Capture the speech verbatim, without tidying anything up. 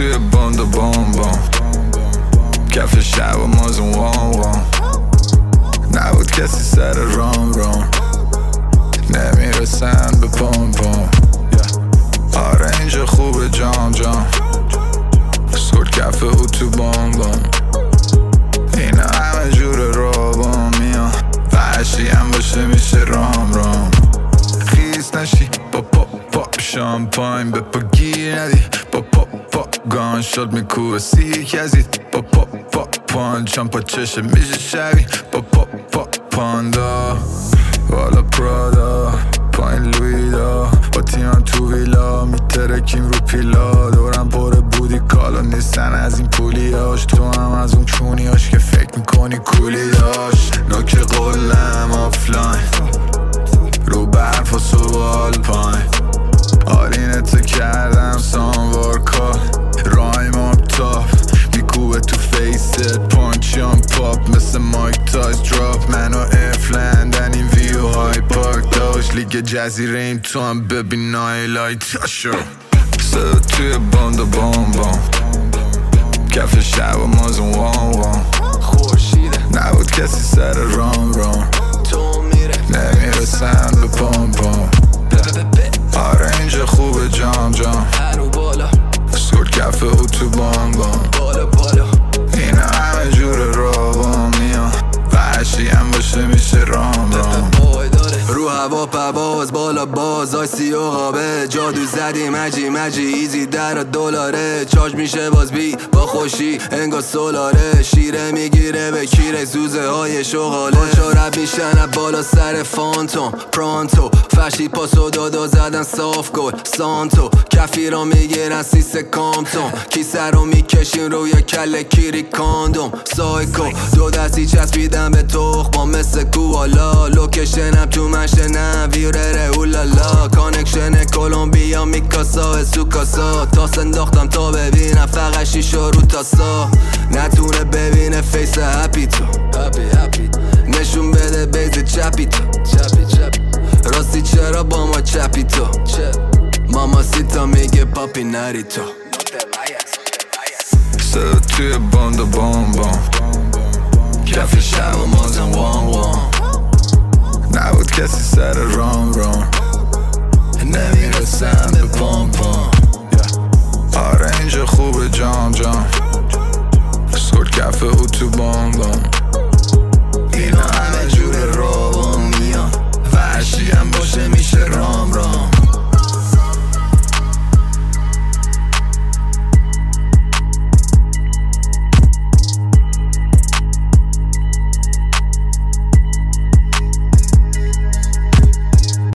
توی باند و بام بام کف شب و مازون وام وام نبود کسی سر رام رام نمیرسن به پام پام آره اینجا خوبه جام جام سکر کف او تو بام بام اینا همه جور رابام میان وحشی هم باشه میشه رام رام خیز نشی با پا پا شامپاین به پا گیر ندی با پا پا گان شد میکوه سی کزید با پا پا پانچ هم پا چشه میشه شبی با پا پا پاندا والا پرادا پایین لویدا با تیمان تو ویلا میترکیم رو پیلا دورم پر بودی کالا نیستن از این پولیاش تو هم از اون چونیاش که فکر میکنی کولی داشت نوک قلم آفلاین رو برف و سوال پایین آرینت کردم سانوار کار رایم آب تاپ میکوبه تو فیست پانچیان پاپ مثل مایک تایز دراپ منو افلندن این ویو های پارک داشت لیگ جزیره این تو هم ببین نایلایت هاشو صدا توی باند و بام بام کف شب و مازون وام وام نبود کسی سر رام رام نمیرسن به پام پام آره اینجا خوبه جام جام سکر کف او تو بام بام اینا همه جور رابام میان وحشی هم باشه میشه رام رام رو هوا پرواز بالا باز آیسی و غابه جادو زدی مجی مجی ایزی در دلاره چارج میشه باز بی با خوشی انگار سولاره شیره میگیره به کیره زوزه های شغاله بانچا رب میشن بالا سر فانتوم پرانتو فرشی پاسو دادا زدن صاف گل سانتو کفی را میگیرن سیس کامتون کیسه رو میکشین روی کل کیری کاندوم سایکو دو دستی چسبیدن به تخما مثل کوالا لوکشنم تو منشنم ویرره اولالا کانکشن کولومبیا میکاسا اسوکاسا تاس انداختم تا ببینم فقط شیشا رو تاسا نتونه ببینه فیس هپی تو نشون بده بیز چپی تو راستی چرا با ما چپی تو ماما سیتا میگه پاپی نری تو صدا توی باند و بام بام کف شب و مازن وام وام نبود کسی سر رام رام نمیرسن به پام پام آره اینجا خوبه جام جام